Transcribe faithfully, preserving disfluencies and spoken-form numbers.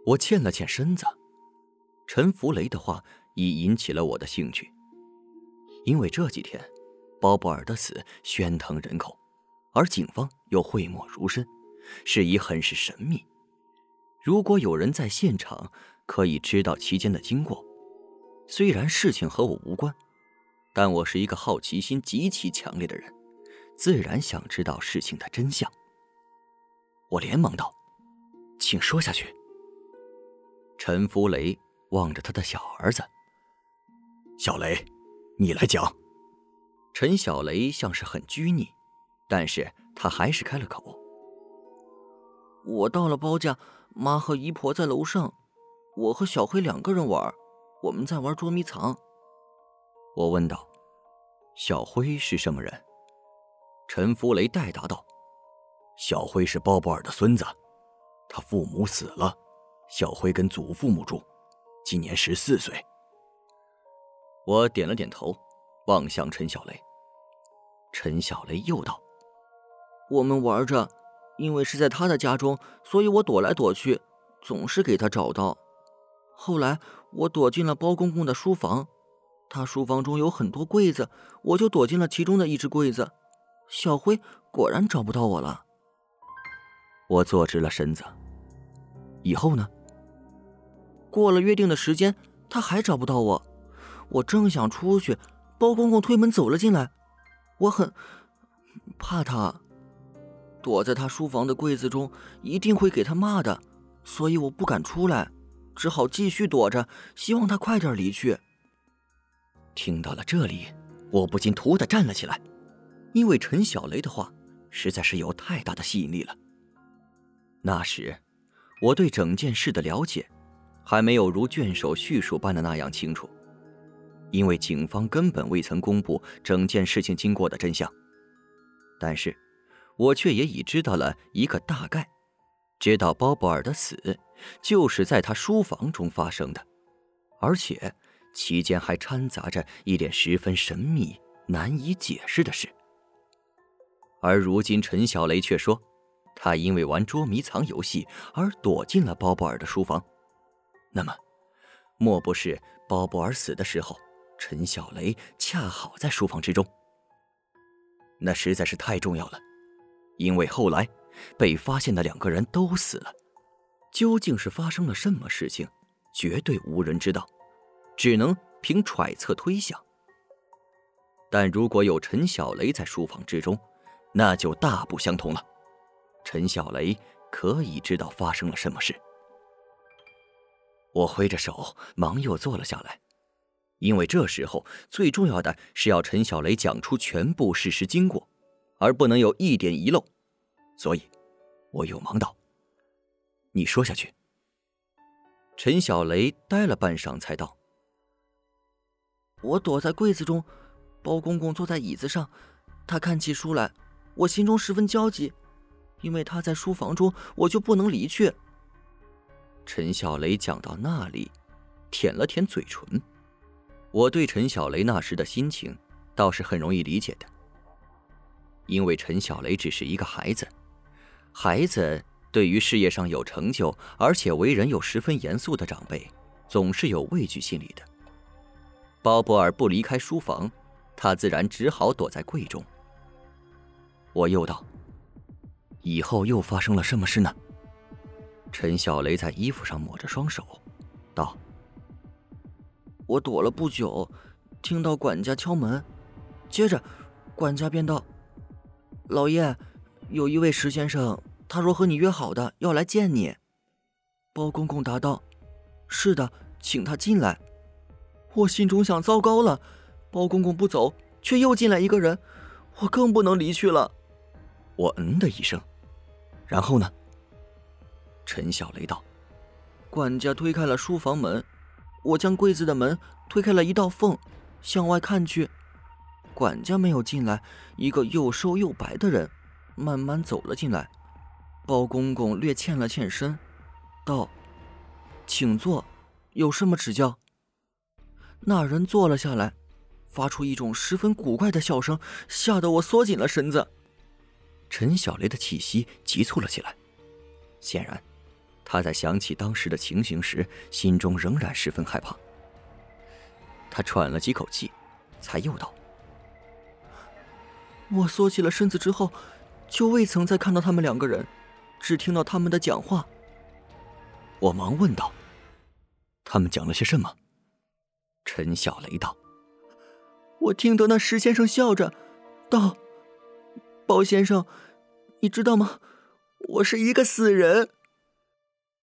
我欠了欠身子。陈福雷的话已引起了我的兴趣，因为这几天包布尔的死喧腾人口，而警方又讳莫如深，事宜很是神秘。如果有人在现场可以知道其间的经过，虽然事情和我无关，但我是一个好奇心极其强烈的人，自然想知道事情的真相。我连忙道：请说下去。陈福雷望着他的小儿子：小雷，你来讲。陈小雷像是很拘泥，但是他还是开了口： 我到了包家，妈和姨婆在楼上，我和小黑两个人玩，我们在玩捉迷藏。 我问道：小辉是什么人？陈福雷代答道：小辉是包布尔的孙子，他父母死了，小辉跟祖父母住，今年十四岁。我点了点头，望向陈小雷。陈小雷又道： 我们玩着，因为是在他的家中，所以我躲来躲去，总是给他找到。后来我躲进了包公公的书房，他书房中有很多柜子，我就躲进了其中的一只柜子。小辉果然找不到我了。 我坐直了身子。以后呢？ 过了约定的时间，他还找不到我。我正想出去，包公公推门走了进来。我很怕他，躲在他书房的柜子中一定会给他骂的，所以我不敢出来，只好继续躲着，希望他快点离去。 听到了这里，我不禁突地站了起来，因为陈小雷的话实在是有太大的吸引力了。那时我对整件事的了解还没有如卷首叙述般的那样清楚，因为警方根本未曾公布整件事情经过的真相。但是我却也已知道了一个大概，知道包布尔的死就是在他书房中发生的，而且其间还掺杂着一点十分神秘难以解释的事。而如今陈小雷却说他因为玩捉迷藏游戏而躲进了包布尔的书房，那么莫不是包布尔死的时候陈小雷恰好在书房之中？那实在是太重要了，因为后来被发现的两个人都死了，究竟是发生了什么事情，绝对无人知道，只能凭揣测推想。但如果有陈小雷在书房之中，那就大不相同了，陈小雷可以知道发生了什么事。我挥着手忙又坐了下来，因为这时候最重要的是要陈小雷讲出全部事实经过，而不能有一点遗漏，所以我又忙道：你说下去。陈小雷呆了半晌才道： 我躲在柜子中，包公公坐在椅子上，他看起书来，我心中十分焦急，因为他在书房中，我就不能离去。 陈小雷讲到那里，舔了舔嘴唇。我对陈小雷那时的心情倒是很容易理解的，因为陈小雷只是一个孩子，孩子对于事业上有成就而且为人又十分严肃的长辈，总是有畏惧心理的。包布尔不离开书房，他自然只好躲在柜中。我又道：以后又发生了什么事呢？陈小雷在衣服上抹着双手道： 我躲了不久，听到管家敲门，接着管家便道：老爷，有一位石先生，他说和你约好的，要来见你。包公公答道：是的，请他进来。我心中想，糟糕了，包公公不走，却又进来一个人，我更不能离去了。 我嗯的一声。然后呢？陈小雷道： 管家推开了书房门，我将柜子的门推开了一道缝，向外看去，管家没有进来，一个又瘦又白的人慢慢走了进来。包公公略欠了欠身，道：请坐，有什么指教？那人坐了下来，发出一种十分古怪的笑声，吓得我缩紧了身子。 陈小雷的气息急促了起来，显然他在想起当时的情形时，心中仍然十分害怕。他喘了几口气，才又道： 我缩起了身子之后，就未曾再看到他们两个人，只听到他们的讲话。 我忙问道：他们讲了些什么？陈小雷道： 我听得那石先生笑着道：包先生，你知道吗？我是一个死人。